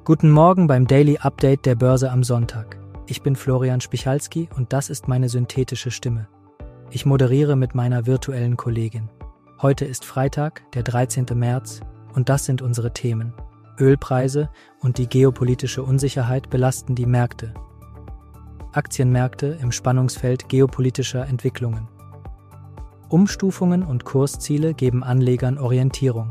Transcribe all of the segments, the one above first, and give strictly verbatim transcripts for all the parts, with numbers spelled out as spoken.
Guten Morgen beim Daily Update der Börse am Sonntag. Ich bin Florian Spichalski und das ist meine synthetische Stimme. Ich moderiere mit meiner virtuellen Kollegin. Heute ist Freitag, der dreizehnten März, und das sind unsere Themen. Ölpreise und die geopolitische Unsicherheit belasten die Märkte. Aktienmärkte im Spannungsfeld geopolitischer Entwicklungen. Umstufungen und Kursziele geben Anlegern Orientierung.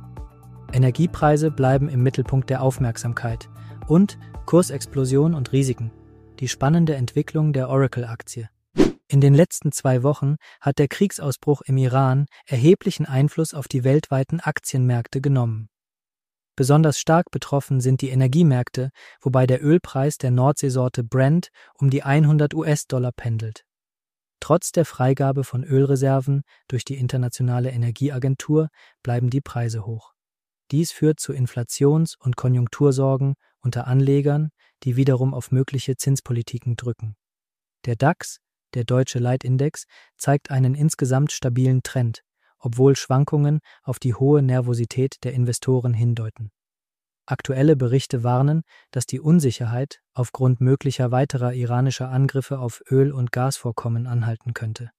Energiepreise bleiben im Mittelpunkt der Aufmerksamkeit und Kursexplosion und Risiken, die spannende Entwicklung der Oracle-Aktie. In den letzten zwei Wochen hat der Kriegsausbruch im Iran erheblichen Einfluss auf die weltweiten Aktienmärkte genommen. Besonders stark betroffen sind die Energiemärkte, wobei der Ölpreis der Nordseesorte Brent um die hundert US-Dollar pendelt. Trotz der Freigabe von Ölreserven durch die Internationale Energieagentur bleiben die Preise hoch. Dies führt zu Inflations- und Konjunktursorgen unter Anlegern, die wiederum auf mögliche Zinspolitiken drücken. Der DAX, der Deutsche Leitindex, zeigt einen insgesamt stabilen Trend, obwohl Schwankungen auf die hohe Nervosität der Investoren hindeuten. Aktuelle Berichte warnen, dass die Unsicherheit aufgrund möglicher weiterer iranischer Angriffe auf Öl- und Gasvorkommen anhalten könnte.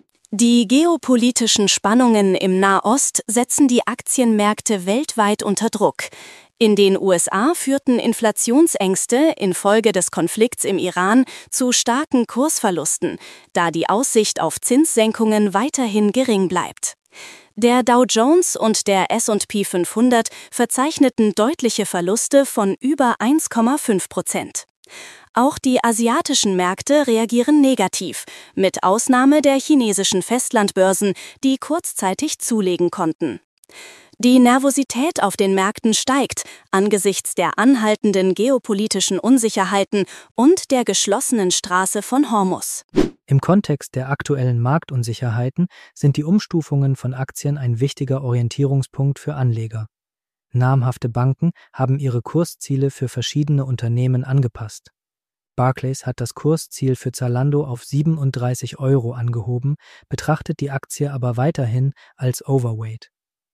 Die geopolitischen Spannungen im Nahost setzen die Aktienmärkte weltweit unter Druck. In den U S A führten Inflationsängste infolge des Konflikts im Iran zu starken Kursverlusten, da die Aussicht auf Zinssenkungen weiterhin gering bleibt. Der Dow Jones und der S und P fünfhundert verzeichneten deutliche Verluste von über eins Komma fünf Prozent. Auch die asiatischen Märkte reagieren negativ, mit Ausnahme der chinesischen Festlandbörsen, die kurzzeitig zulegen konnten. Die Nervosität auf den Märkten steigt angesichts der anhaltenden geopolitischen Unsicherheiten und der geschlossenen Straße von Hormuz. Im Kontext der aktuellen Marktunsicherheiten sind die Umstufungen von Aktien ein wichtiger Orientierungspunkt für Anleger. Namhafte Banken haben ihre Kursziele für verschiedene Unternehmen angepasst. Barclays hat das Kursziel für Zalando auf siebenunddreißig Euro angehoben, betrachtet die Aktie aber weiterhin als Overweight.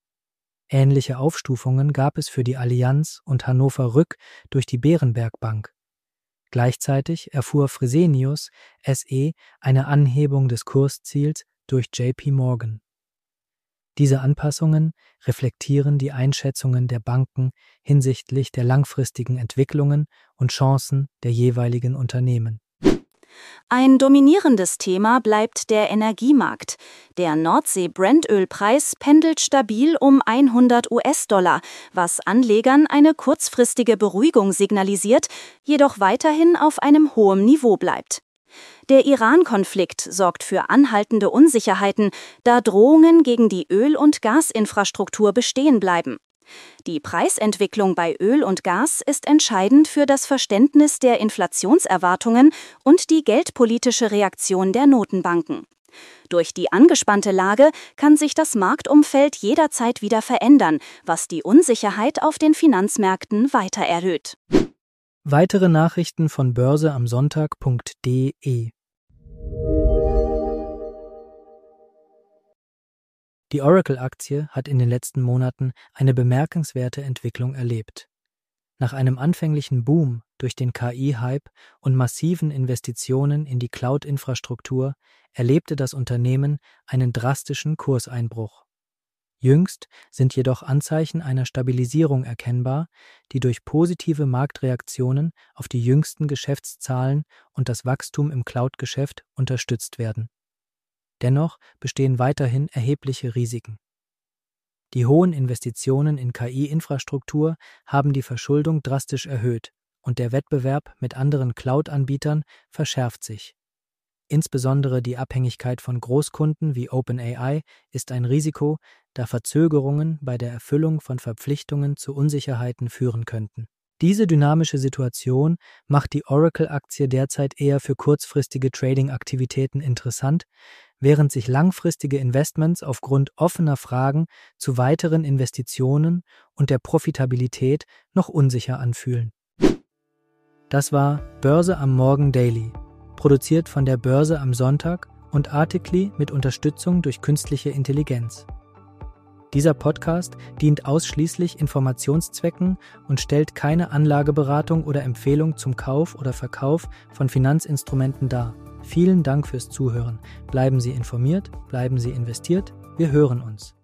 Ähnliche Aufstufungen gab es für die Allianz und Hannover Rück durch die Berenberg Bank. Gleichzeitig erfuhr Fresenius S E eine Anhebung des Kursziels durch J P Morgan. Diese Anpassungen reflektieren die Einschätzungen der Banken hinsichtlich der langfristigen Entwicklungen und Chancen der jeweiligen Unternehmen. Ein dominierendes Thema bleibt der Energiemarkt. Der Nordsee-Brentölpreis pendelt stabil um hundert US-Dollar, was Anlegern eine kurzfristige Beruhigung signalisiert, jedoch weiterhin auf einem hohen Niveau bleibt. Der Iran-Konflikt sorgt für anhaltende Unsicherheiten, da Drohungen gegen die Öl- und Gasinfrastruktur bestehen bleiben. Die Preisentwicklung bei Öl und Gas ist entscheidend für das Verständnis der Inflationserwartungen und die geldpolitische Reaktion der Notenbanken. Durch die angespannte Lage kann sich das Marktumfeld jederzeit wieder verändern, was die Unsicherheit auf den Finanzmärkten weiter erhöht. Weitere Nachrichten von börse am Sonntag punkt de. Die Oracle-Aktie hat in den letzten Monaten eine bemerkenswerte Entwicklung erlebt. Nach einem anfänglichen Boom durch den K I-Hype und massiven Investitionen in die Cloud-Infrastruktur erlebte das Unternehmen einen drastischen Kurseinbruch. Jüngst sind jedoch Anzeichen einer Stabilisierung erkennbar, die durch positive Marktreaktionen auf die jüngsten Geschäftszahlen und das Wachstum im Cloud-Geschäft unterstützt werden. Dennoch bestehen weiterhin erhebliche Risiken. Die hohen Investitionen in K I-Infrastruktur haben die Verschuldung drastisch erhöht und der Wettbewerb mit anderen Cloud-Anbietern verschärft sich. Insbesondere die Abhängigkeit von Großkunden wie OpenAI ist ein Risiko, da Verzögerungen bei der Erfüllung von Verpflichtungen zu Unsicherheiten führen könnten. Diese dynamische Situation macht die Oracle-Aktie derzeit eher für kurzfristige Trading-Aktivitäten interessant, während sich langfristige Investments aufgrund offener Fragen zu weiteren Investitionen und der Profitabilität noch unsicher anfühlen. Das war Börse am Morgen Daily, produziert von der Börse am Sonntag und Artikli mit Unterstützung durch künstliche Intelligenz. Dieser Podcast dient ausschließlich Informationszwecken und stellt keine Anlageberatung oder Empfehlung zum Kauf oder Verkauf von Finanzinstrumenten dar. Vielen Dank fürs Zuhören. Bleiben Sie informiert, bleiben Sie investiert. Wir hören uns.